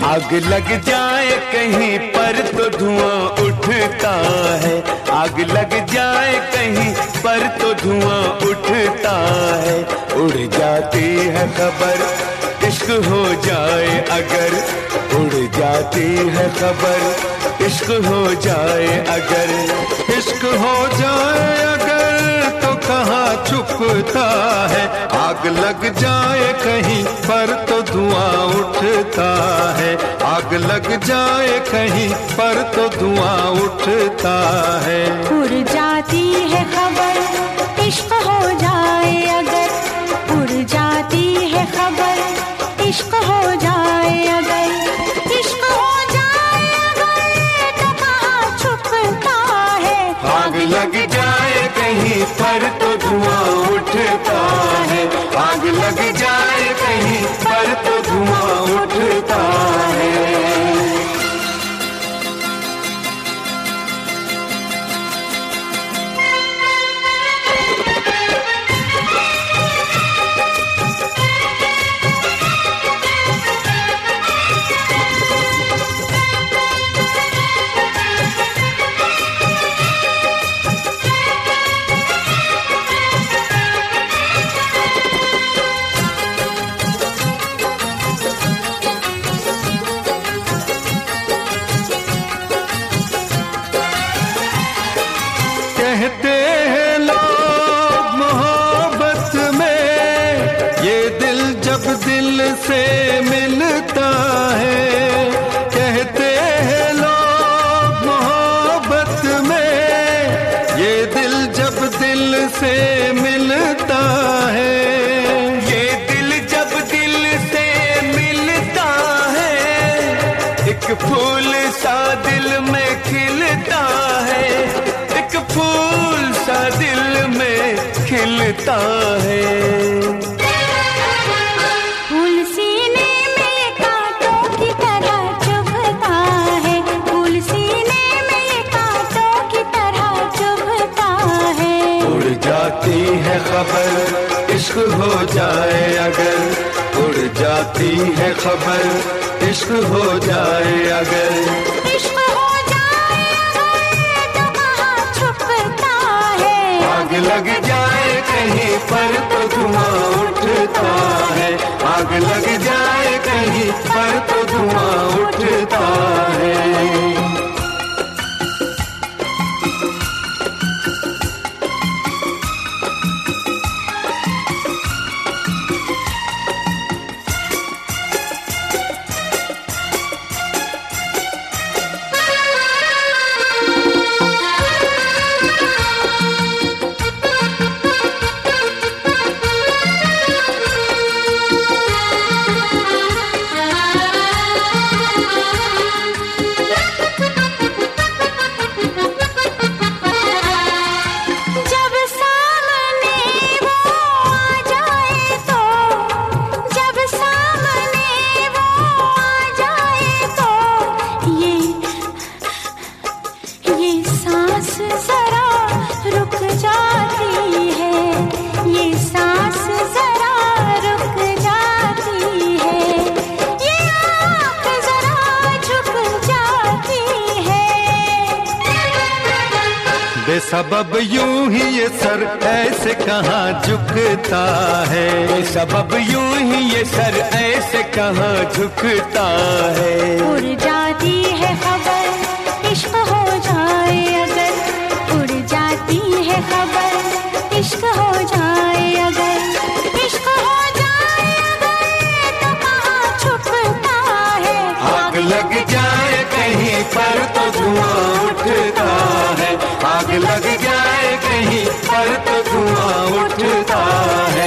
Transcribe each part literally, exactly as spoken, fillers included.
आग लग जाए कहीं पर तो धुआं उठता है, आग लग जाए कहीं पर तो धुआं उठता है। उड़ जाती है खबर इश्क हो जाए अगर, उड़ जाती है खबर इश्क हो जाए अगर, इश्क हो जाए अगर तो कहाँ छुपता है। आग लग जाए कहीं पर तो धुआं उठता है, आग लग जाए कहीं पर तो धुआं उठता है। उड़ जाती है खबर इश्क हो जाए अगर, उड़ जाती है खबर इश्क हो जाए अगर, इश्क हो जाए अगर तो कहाँ छुपता है। आग लग जाए कहीं पर तो धुआं उठता है, आग लग जाए कहीं पर तो धुआं उठता है। कहते हैं लोग मोहब्बत में ये दिल जब दिल से मिलता है। कहते हैं लोग मोहब्बत में ये दिल जब दिल से मिलता है। ये दिल जब दिल से मिलता है, एक फूल सा दिल में खिलता है, एक फूल सा दिल में खिलता है। फूल सीने में कांटों की तरह चुभता है, फूल सीने में कांटों की तरह चुभता है। उड़ जाती है खबर इश्क हो जाए अगर, उड़ जाती है खबर इश्क हो जाए अगर, इश्क हो जाए अगर तो कहाँ छुपता है। आग लग जाए कहीं पर तो धुआं उठता है, आग लग जाए कहीं पर तो धुआं उठता है। जब सामने वो आ जाए तो, जब सामने वो आ जाए तो ये ये सांस जरा रुक जाती है, ये सांस जरा रुक जाती है, ये आँख जरा झुक जाती है। बेसबब यूं ही ये सर ऐसे कहाँ झुकता है। सबब यूं ही ये सर ऐसे कहाँ झुकता है। उड़ जाती है खबर इश्क हो जाए अगर, उड़ जाती है खबर इश्क हो जाए अगर, इश्क हो जाए अगर तो कहाँ छुपता है। आग लग जाए कहीं पर तो धुआं उठता है, आग लग जाए कहीं पर तो धुआं उठता है।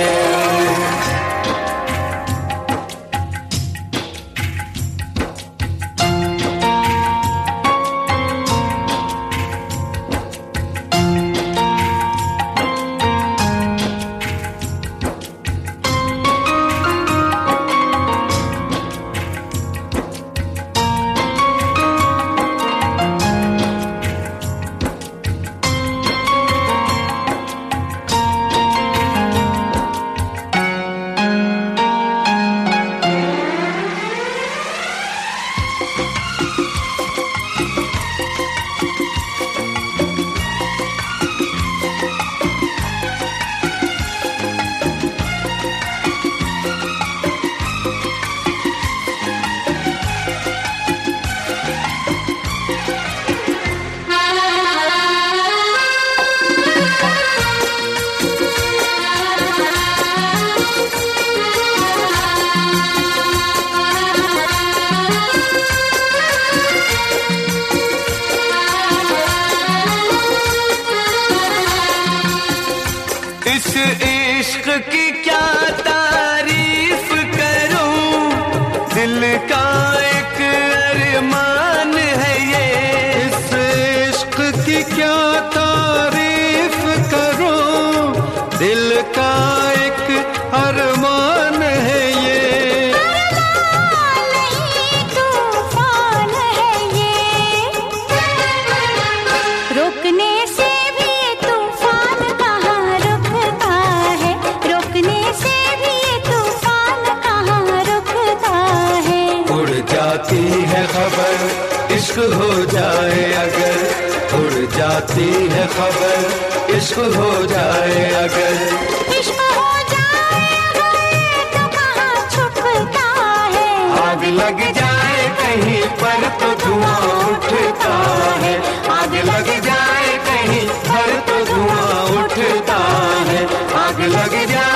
दिल का एक अरमान है ये। इस इश्क की क्या तारीफ करूं, दिल का एक अरमान है ये। अरमान नहीं तूफान है ये, रोकने से भी ये तूफान कहाँ रुकता है, रोकने से भी ये तूफान कहाँ रुकता है। उड़ जाती है खबर इश्क हो जाए अगर, उड़ जाती है खबर इश्क हो जाए अगर। इश्क हो जाए अगर तो कहाँ छुपता है, आग लग जाए कहीं पर तो धुआं उठता है, आग लग जाए कहीं पर तो धुआं उठता है, आग लग जाए